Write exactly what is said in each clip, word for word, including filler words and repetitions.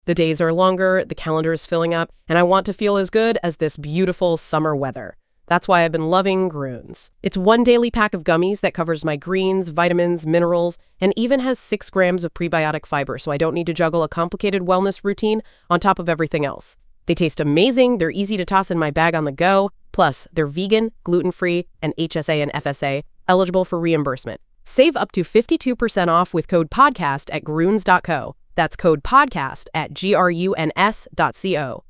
The days are longer, the calendar is filling up, and I want to feel as good as this beautiful summer weather. That's why I've been loving Grüns. It's one daily pack of gummies that covers my greens, vitamins, minerals, and even has six grams of prebiotic fiber, so I don't need to juggle a complicated wellness routine on top of everything else. They taste amazing, they're easy to toss in my bag on the go, plus they're vegan, gluten-free, and H S A and F S A, eligible for reimbursement. Save up to fifty-two percent off with code PODCAST at gruns dot co. That's code PODCAST at G R U N S dot C O.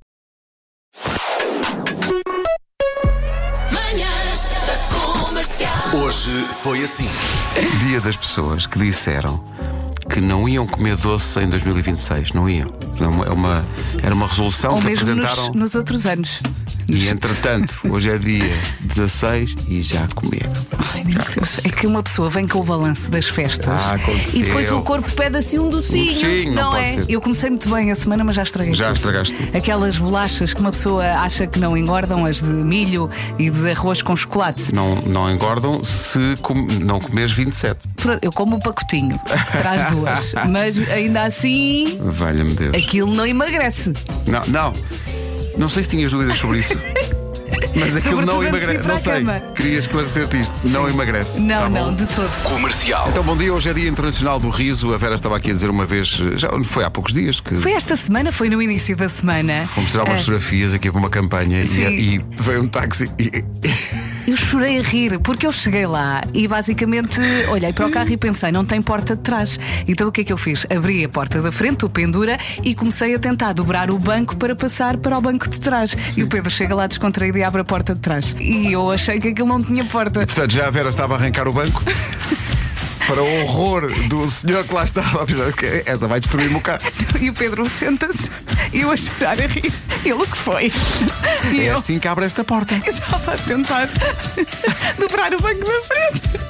Hoje foi assim. Dia das pessoas que disseram que não iam comer doce em dois mil e vinte e seis. Não iam. É uma, é uma, era uma resolução Ou que mesmo apresentaram nos, nos outros anos. E entretanto, hoje é dia dezasseis e já comeram. Ai meu Deus, é que uma pessoa vem com o balanço das festas Ah, aconteceu. e depois o corpo pede assim um docinho, Um docinho, não não pode é? ser. Eu comecei muito bem a semana, mas já estraguei Já tudo. estragaste tudo. Aquelas bolachas que uma pessoa acha que não engordam, as de milho e de arroz com chocolate. Não, não engordam se com, não comeres vinte e sete. Pronto, eu como o pacotinho, traz duas, mas ainda assim Valha-me Deus. aquilo não emagrece. Não, não. Não sei se tinhas dúvidas sobre isso. Mas aquilo Sobretudo não antes de ir emagrece. para Não a sei. cama. Queria esclarecer-te isto. Não emagrece. Não, tá não, bom? de todo. Comercial. Então, bom dia. Hoje é Dia Internacional do Riso. A Vera estava aqui a dizer uma vez, já foi há poucos dias que. Foi esta semana, foi no início da semana. Fomos tirar umas Ah, fotografias aqui para uma campanha Sim. e, e veio um táxi e. Eu chorei a rir, porque eu cheguei lá e basicamente olhei para o carro e pensei, não tem porta de trás. Então o que é que eu fiz? Abri a porta da frente, o pendura, e comecei a tentar dobrar o banco para passar para o banco de trás. E o Pedro chega lá descontraído e abre a porta de trás. E eu achei que aquilo não tinha porta. Portanto, já a Vera estava a arrancar o banco. Para o horror do senhor que lá estava a pensar, "Ok, esta vai destruir-me o carro." E o Pedro senta-se e eu a chorar a rir. Ele, o que foi? E É eu assim que abre esta porta. estava a tentar dobrar o banco da frente.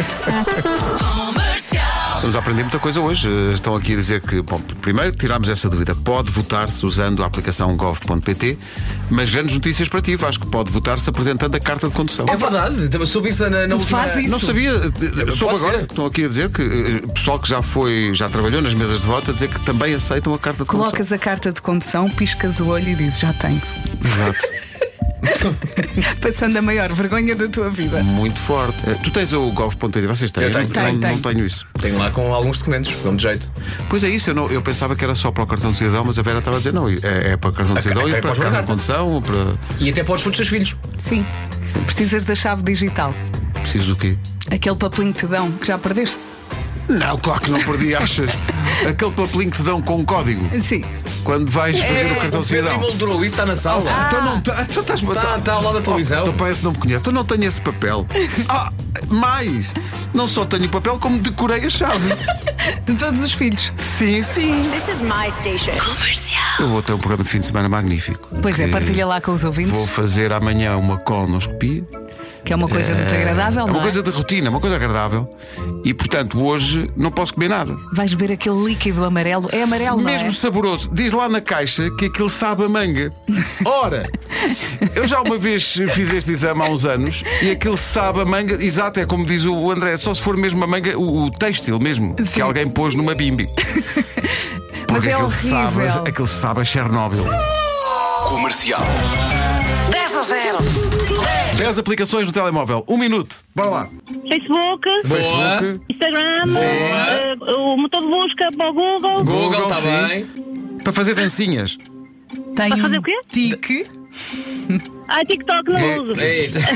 Estamos a aprender muita coisa hoje. Estão aqui a dizer que, bom, primeiro tirámos essa dúvida. Pode votar-se usando a aplicação gov ponto pt, mas grandes notícias para ti. Acho que pode votar-se apresentando a carta de condução. É verdade, também soube isso na, na Tu última. fazes isso? Não sabia, soube Pode agora. ser. Estão aqui a dizer que eh, pessoal que já foi, já trabalhou nas mesas de voto, a dizer que também aceitam a carta de condução. Colocas a carta de condução, piscas o olho e dizes, já tenho. Exato. Passando a maior vergonha da tua vida. Muito forte. Eh, Tu tens o gov ponto pt, vocês têm? Eu tenho. não, Tenho, não, tenho. não tenho isso. Tenho lá com alguns documentos, dão de jeito. Pois é isso, eu, não, eu pensava que era só para o cartão de cidadão, mas a Vera estava a dizer não, é, é para o cartão de cidadão até e para a podes carta de marcar. condução, para. E até podes pôr os teus filhos. Sim. Precisas da chave digital. Preciso do quê? Aquele papelinho que te dão, que já perdeste. Não, claro que não perdi, achas? Aquele papelinho que te dão com código Sim. quando vais fazer o cartão de cidadão. moldurou isso, está na sala. Então não tá- tu estás Está está ao lado da televisão. Oh, parece que não me conhece. Então não tenho esse papel. Ah, mais! Não só tenho o papel, como decorei a chave. De todos os filhos. Sim, sim. This is my station. Comercial. Eu vou ter um programa de fim de semana magnífico. Pois é, que partilha lá com os ouvintes. Vou fazer amanhã uma colonoscopia. Que é uma coisa muito agradável, É não uma é? coisa de rotina, uma coisa agradável. E portanto, hoje não posso comer nada. Vais beber aquele líquido amarelo. É amarelo, não Mesmo é? saboroso. Diz lá na caixa que aquilo sabe a manga. Ora, eu já uma vez fiz este exame há uns anos e aquilo sabe a manga. Exato, é como diz o André, só se for mesmo a manga, o, o têxtil mesmo, Sim. que alguém pôs numa bimbi. Mas Porque é aquilo sabe, horrível. aquilo sabe a Chernobyl. Comercial. dez a zero. dez aplicações no telemóvel. Um minuto. Bora lá. Facebook, Facebook. Instagram, eh, o motor de busca para o Google. Google, Google, está sim. bem. Para fazer dancinhas. Tem Para fazer um o quê? tique. Ah, TikTok não uso. É isso.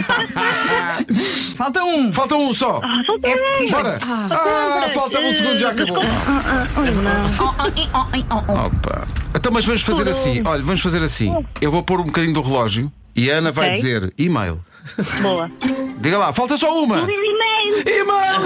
Falta um. Falta um só. Ah, falta É, um. isto- Bora. Ah, falta um segundo, já acabou. Opa. Então, mas vamos fazer assim. Olha, vamos fazer assim. Eu vou pôr um bocadinho do relógio e a Ana vai Ok. dizer e-mail. Boa. Diga lá, falta só uma. E-mail. E-mail!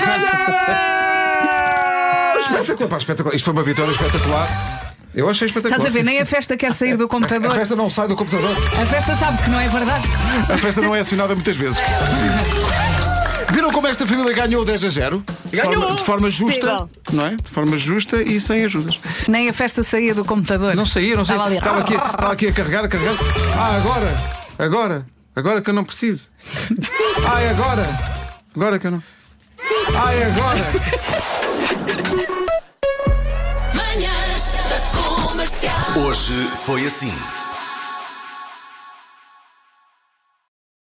Espetacular, pá, espetacular. Isto foi uma vitória espetacular. Eu achei espetacular. Estás a ver, nem a festa quer sair do A computador. festa não sai do computador. A festa sabe que não é verdade. A festa não é acionada muitas vezes. Viram como esta família ganhou dez a zero? De Ganhou! forma, de forma justa, Incrível. não é? De forma justa e sem ajudas. Nem a festa saía do computador. Não saía, não saía. Estava ali. Estava aqui, estava aqui a carregar, a carregar. Ah, agora, agora, agora que eu não preciso. Ai, agora, agora que eu não. Ai, agora. Manhãs da Comercial. Hoje foi assim.